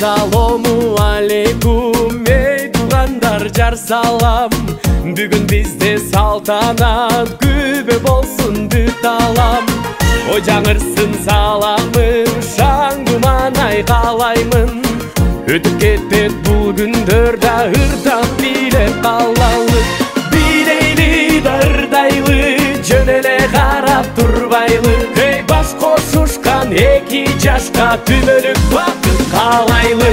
Ассалому алейкум, эй тугандар, жар салам. Бүгүн бизде салтанат, күбө болсун бүт алам. Ой жаңырсын саламын, шаң думан айкалаймын. Өтүп кетет бул күндөр да ырдап бийлеп калалы. Бийлейли да ырдайлы, жөн эле карап турбайлы. Эй баш кошушкан эки жашка түбөлүк бакыт каалайлы.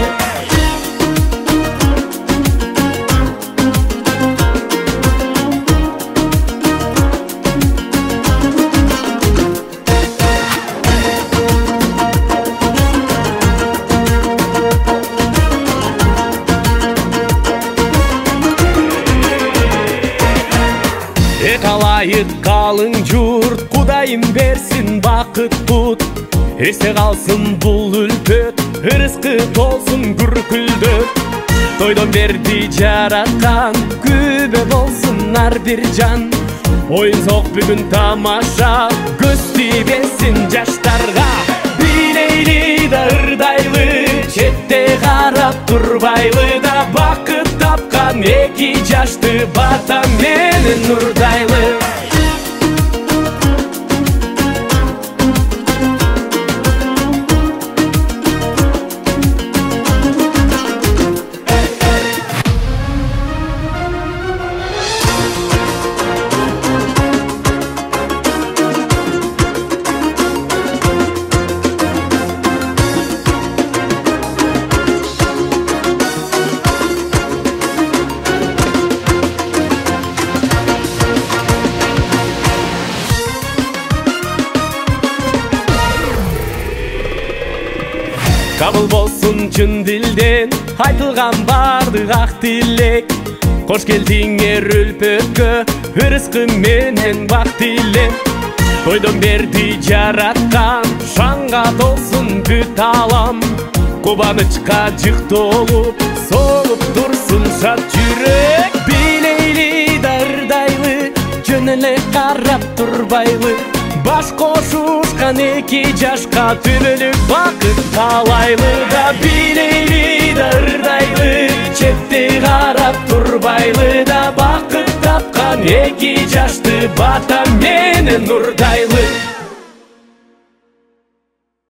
Калайык калың журт, Кудайым берсин бакыт бут. Эсте калсын бул үлпөт, ырыскы толсун күркүлдөп. Тойдон берди жараткан, күбө болсун ар бир жан. Оюн-сок бүгүн тамаша, көз тийбесин жаштарга. Бийлейли да ырдайлы, четте карап турбайлы да. Бакыт тапкан эки жашты бата менен урдайлы. Кабыл болсун чын дилден айтылган бардык ак тилек. Кош келдиңер үлпөткө, ырыскы менен бак тилеп. Тойдон берди жараткан, шаңга толсун бүт алам. Кубанычка жык толуп, солуп турсун шат жүрөк. Бийлейли да ырдайлы, жөн эле карап турбайлы. Баш кошушкан эки жашка түбөлүк бакыт каалайлы да. Бийлейли да ырдайлы, четте карап турбайлы да. Бакыт тапкан эки жашты бата менен урдайлы.